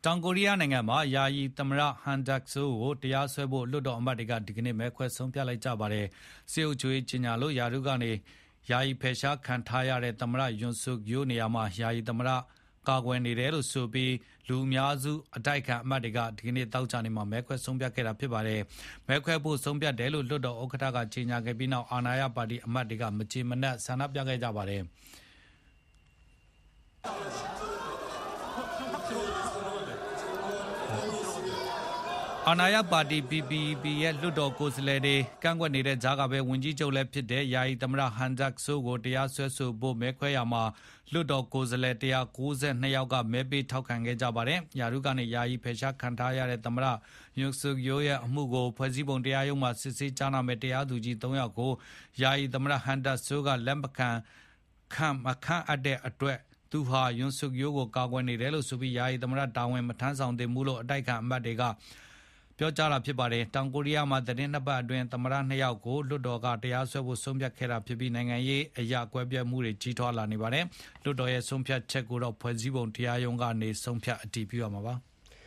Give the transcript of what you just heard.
တောင်ကိုရီးယားနိုင်ငံမှာယာယီသမ္မတဟန်ဒက်ဆိုကိုတရားစွဲဖို့လွှတ်တော်အမတ်တွေကဒီကနေ့မဲခွဲဆုံးဖြတ်လိုက်ကြပါတယ်။စစ်အုပ်ချုပ်ရေးကြီးညာလို့ယာရုကနေယာယီဖယ်ရှားခံထားရတဲ့သမ္မတယွန်ဆုယိုးနေရာမှာယာယီသမ္မတကာကွယ်နေတယ်လို့ဆိုပြီးလူအများစုအတိုက်ခံအမတ်တွေကဒီကနေ့တောက်ချနေမှာမဲခွဲဆုံးဖြတ်ခဲ့တာဖြစ်ပါတယ်။မဲခွဲဖို့ဆုံးဖြတ်တယ်လို့လွှတ်တော်ဥက္ကဋ္ဌကကြေညာခဲ့ပြီးနောက်အာဏာရပါတီအမတ်တွေကမကြေမနက်ဆန္ဒပြခဲ့ကြပါတယ်။အာဏာရပါတီ PPP ရဲ့လွှတ်တော်ကိုယ်စားလှယ်တွေကန့်ကွက်နေတဲ့ကြားကပဲဝန်ကြီးချုပ်လည်းဖြစ်တဲ့ယာယီသမ္မတဟန်ဒက်ဆိုကိုတရားစွဲဆိုဖို့မဲခွဲရာမှာလွှတ်တော်ကိုယ်စားလှယ်192ယောက်ကမဲပေးထောက်ခံခဲ့ကြပါတယ်။ယာရုကနေယာယီဖယ်ရှားခံထားရတဲ့သမ္မတယွန်ဆုယိုးရဲ့အမှုကိုဖွဲ့စည်းပုံတရားရုံးမှာစစ်ဆေးကြားနာမဲ့တရားသူကြီး3ယောက်ကိုယာယီသမ္မတဟန်ဒက်ဆိုကလက်မခံအပ်တဲ့အတွက်သူဟာယွန်ဆုယိုးကိုကာကွယ်နေတယ်လို့ဆိုပြီးယာယီသမ္မတတာဝန်မထမ်းဆောင်သင့်ဘူးလို့အတိုက်ခံအမတ်တွေကပြောကြားလာဖြစ်ပါတယ်။တောင်ကိုရီးယားမှာသတင်းနှစ်ပတ်အတွင်းသမ္မတ2ယောက်ကိုလွှတ်တော်ကတရားစွဲဖို့ဆုံးဖြတ်ခဲ့တာဖြစ်ပြီးနိုင်ငံရေးအရာကွဲပြားမှုတွေကြီးထွားလာနေပါတယ်။လွှတ်တော်ရဲ့ဆုံးဖြတ်ချက်ကိုတော့ဖွဲ့စည်းပုံတရားရုံးကနေဆုံးဖြတ်အတည်ပြုရမှာပါ။